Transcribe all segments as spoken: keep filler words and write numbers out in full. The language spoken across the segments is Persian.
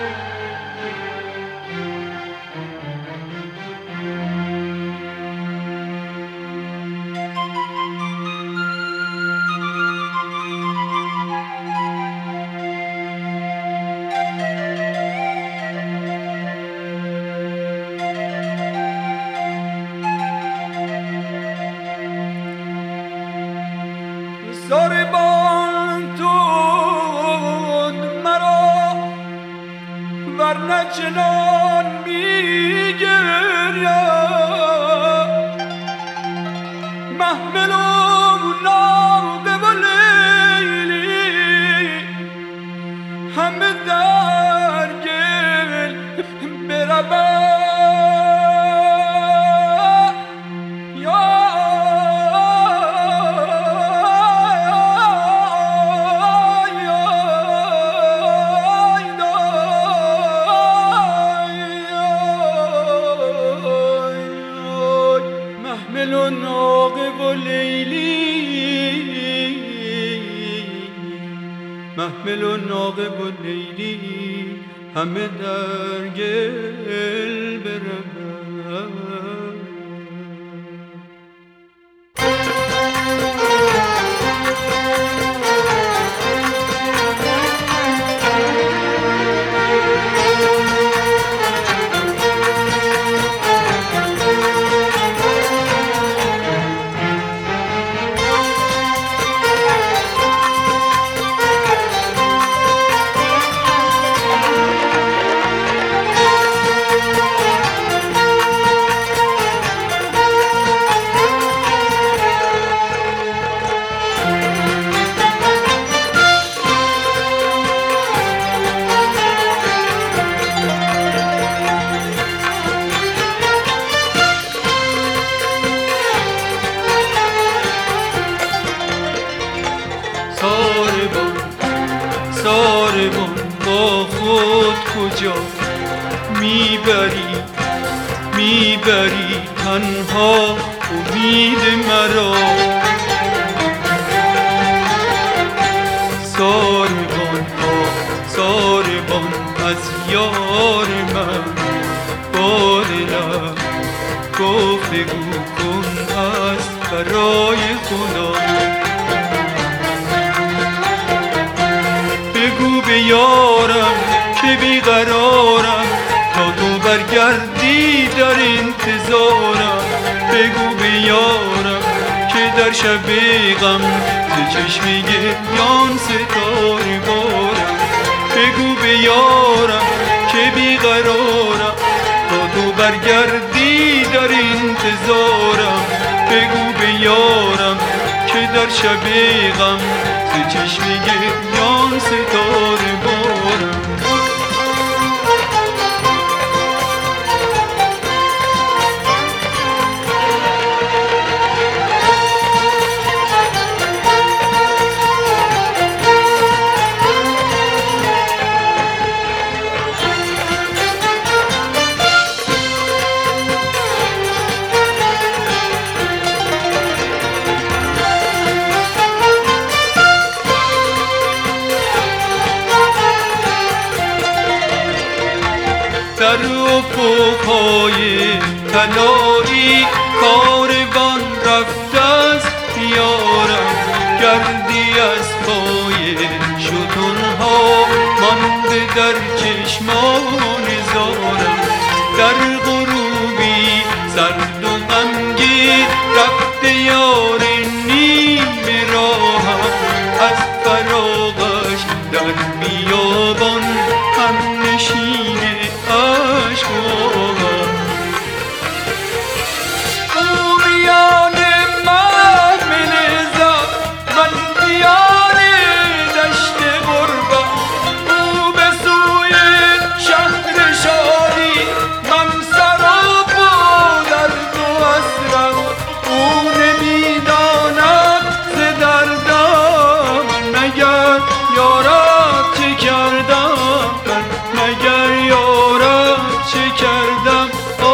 ساربان تود مرا ورنه چنان میگرید محمل و ناقه و لیلی همه در گل برود محمل و ناقه و لیلی همه در گل برود ساربان با خود کجا میبری میبری تنها امید مرا ساربان ها ساربان از یار من با دلم گفتگو کن از برای خدا بگو به یارم که بیقرارم تا تو برگردی در انتظارم بگو به یارم که در شب غم ز چشم گریان ستاره بارم بگو به یارم که بیقرارم تا تو برگردی در انتظارم بگو به یارم که در شب غم ز چشم گریان ستاره بارم در افق‌های طلایی کاروان رفته است یارم گردی از پای ستون‌ها مانده در چشمان زارم در غروبی سرد و غمگین رفته یار نیمه راهم از فراقش در بیابان هم نشین عشق او میان محمل زد من میان دشت غربت او به سوی شهر شادی من سراب و درد و حسرت او نمیداند ز دردم مگر یارب چه کردم مگر یارب چه کردم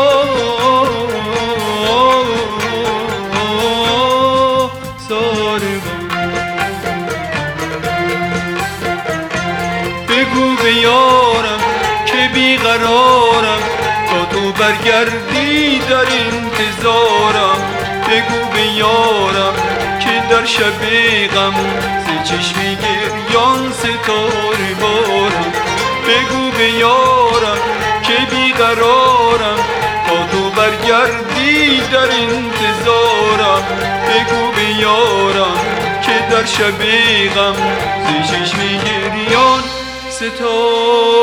ساربان بگو به یارم بیقرارم تا تو برگردی در انتظارم. بگو به یارم که در شب غم ز چشم گریان ستاره بارم. بگو به یارم که بیقرارم تا تو برگردی در انتظارم. بگو به یارم که در شب غم ز چشم گریان ستاره